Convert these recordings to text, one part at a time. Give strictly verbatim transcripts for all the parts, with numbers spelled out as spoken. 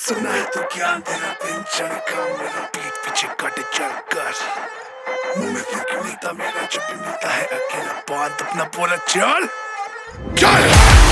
सुना है तो ज्ञान तेरा दिन चढ़ का मेरा पीठ पीछे कट चढ़ कर मुंह में फिर क्यों नहीं था मेरा जब भी मिलता है अकेला बांध अपना बोला चल चल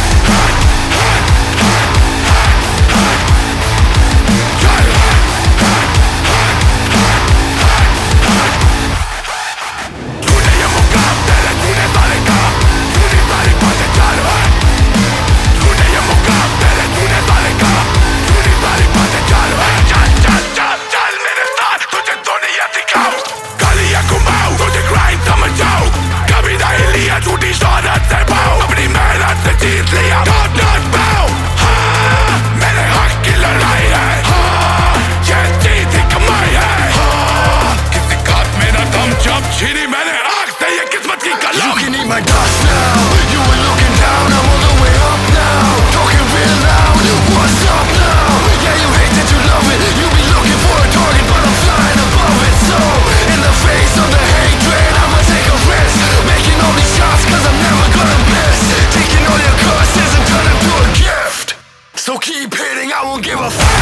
So keep hitting, I won't give a fuck.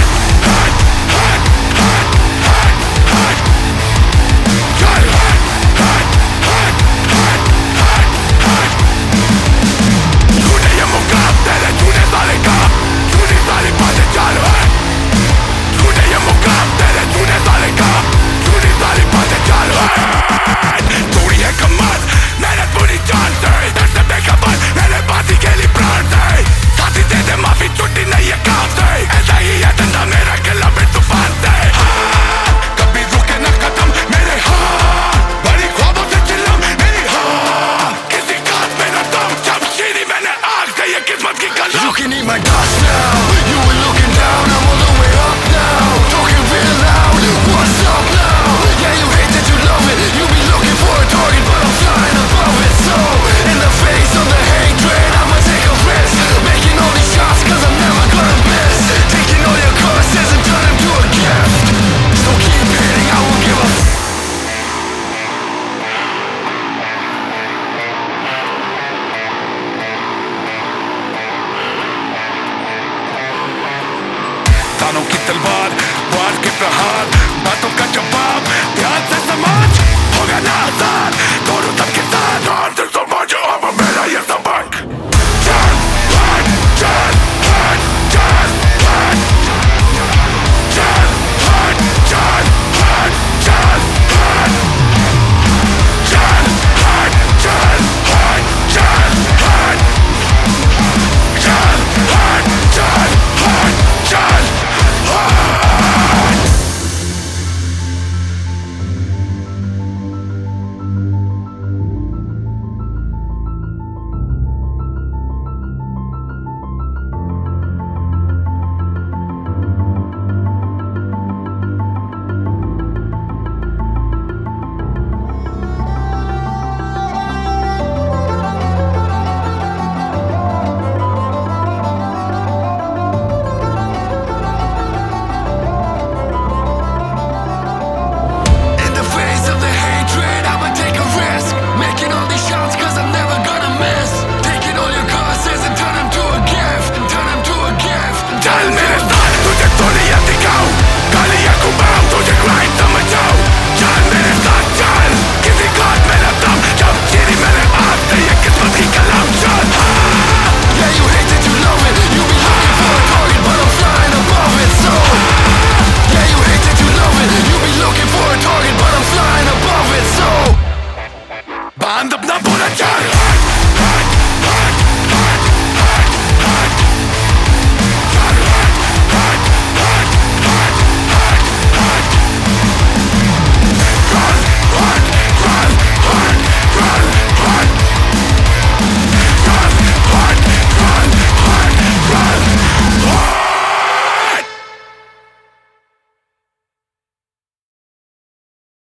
You can eat my dust now. You were looking down, I'm all the way up now. Talking real loud, what's up now? Yeah, you hate that you love it. You be looking for a target, but I'm flying above it. So, in the face of the hatred, I'ma take a risk. Making all these shots, cause I'm never gonna miss. Taking all your curses and turn them to a gift. So keep hitting, I won't give a f***. तानों की तलवार, वार के प्रहार, बातों का जवाब ध्यान से समझ, होगा ना आसान दोनों सबके साथ। ध्यान से समझ अब मेरा ये सबक। चल हट चल हट चल हट चल हट चल हट चल हट चल हट चल हट चल हट चल हट चल हट चल बांध अपना पूरा चाल।